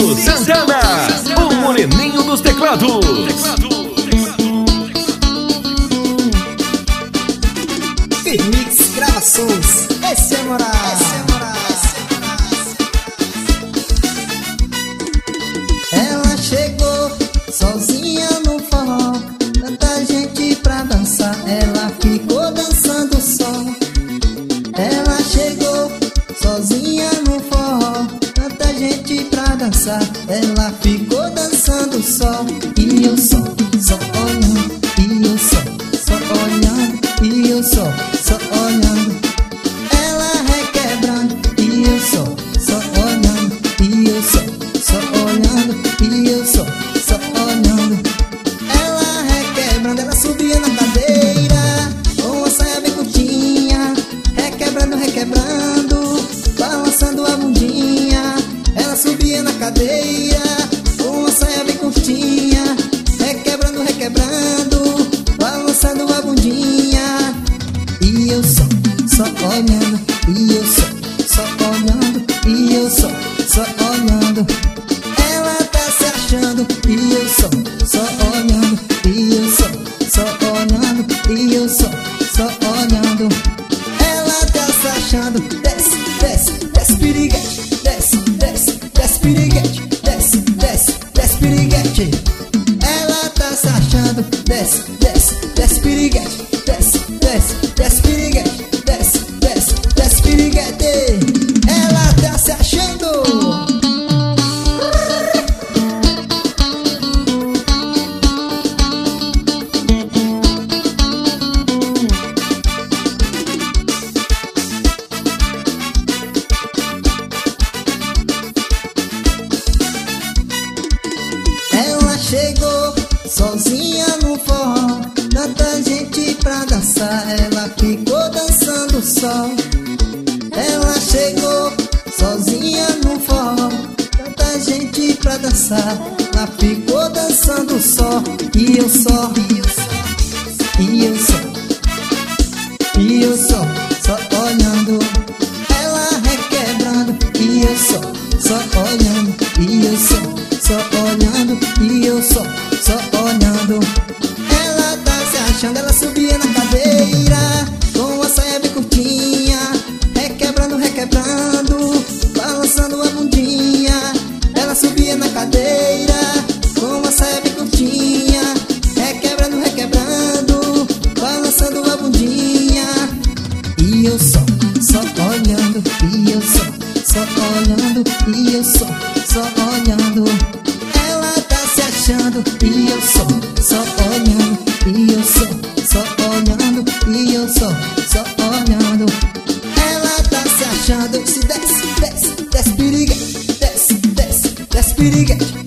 Nino Santana, o moreninho dos teclados. Firmix Gravações, esse é moral. Ela chegou sozinha no forró, tanta gente pra dançar, ela ficou dançando só. Ela chegou sozinha no forró, tanta gente pra dançar, ela ficou dançando só. E eu só olhando, e eu só olhando, e eu só olhando. Ela requebrando, e eu só olhando, e eu só olhando, e eu só olhando. Ela requebrando, ela subia na cadeira com uma saia bem curtinha, requebrando, balançando a bundinha. Ela subia na cadeira com uma saia bem curtinha, requebrando, balançando a bundinha. E eu só olhando, e eu só olhando, e eu só olhando. Ela tá se achando, e eu só olhando, e eu só olhando, e eu só olhando. Ela tá se achando, desce piriguete, desce piriguete, desce piriguete. Ela tá se achando, desce piriguete, desce piriguete, desce piriguete. Ela tá se achando. Ela chegou sozinha no forró, tanta gente pra dançar, ela ficou dançando só. Ela chegou sozinha no forró, tanta gente pra dançar, ela ficou dançando só. E eu só olhando. Ela requebrando, e eu só olhando, e eu só olhando, e eu só olhando. Ela tá se achando, ela subia na cadeira com uma saia bem curtinha, requebrando, balançando a bundinha. Ela subia na cadeira com uma saia bem curtinha, requebrando, balançando a bundinha. E eu só olhando, e eu só olhando, e eu só olhando. Ela tá se achando, e eu só olhando, e eu só olhando, e eu só olhando. Ela tá se achando, se desce piriguete, desce piriguete,